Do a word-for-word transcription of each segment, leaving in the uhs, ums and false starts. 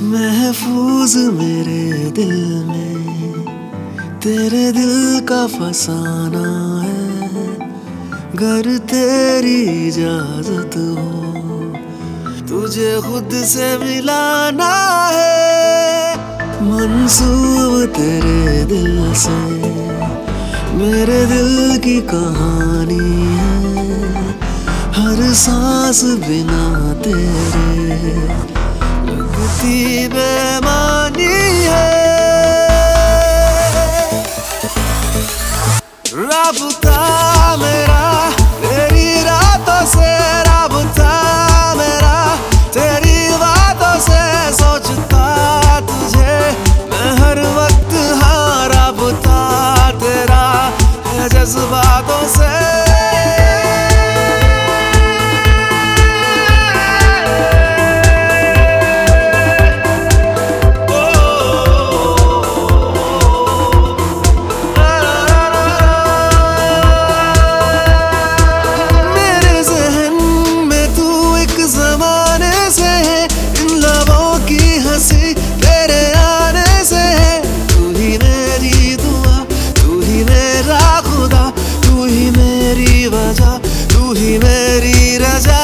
महफूज मेरे दिल में तेरे दिल का फसाना है। घर तेरी इजाजत हो तुझे खुद से मिलाना है। मंसूब तेरे दिल से मेरे दिल की कहानी है। हर सांस बिना तेरे लगती बेमानी है। राबता मेरा तेरी रातों से, राबता मेरा तेरी बातों से, सोचता तुझे मैं हर वक्त। हाँ राबता तेरा है जज्बातों से। तेरे आने से है तू ही मेरी दुआ, तू ही मेरा खुदा, तू ही मेरी वजह, तू ही मेरी रजा।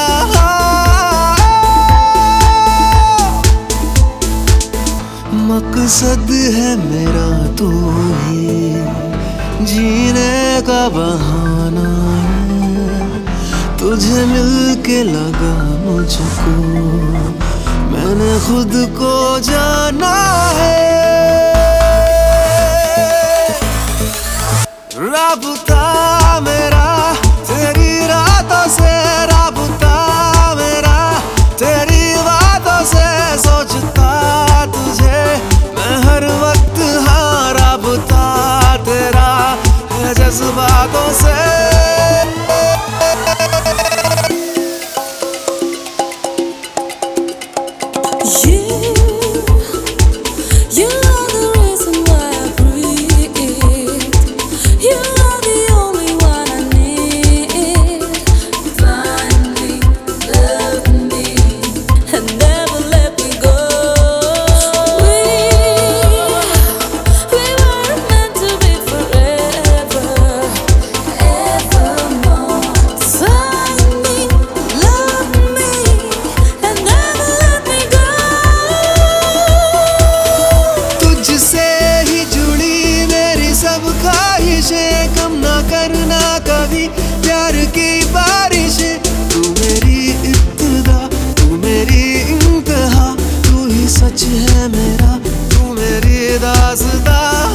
मकसद है मेरा तू ही, जीने का बहाना है। तुझे मिलके लगा मुझको मैंने खुद को जाना है। राबता मेरा तेरी रातों से, राबता मेरा तेरी बातों से, सोचता तुझे मैं हर वक्त। हाँ राबता तेरा है जज्बातों से। कम ना करना कभी प्यार की बारिश। तू मेरी इब्तिदा, तू मेरी इंतहा, तू ही सच है मेरा, तू मेरी दास्तां।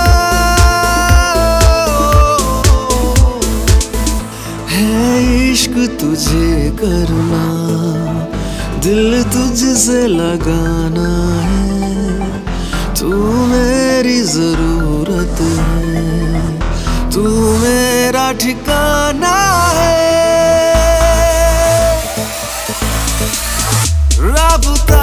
है इश्क तुझे करना, दिल तुझसे लगाना है। तू मेरी जरूरत है, तू मेरा ठिकाना है। राबता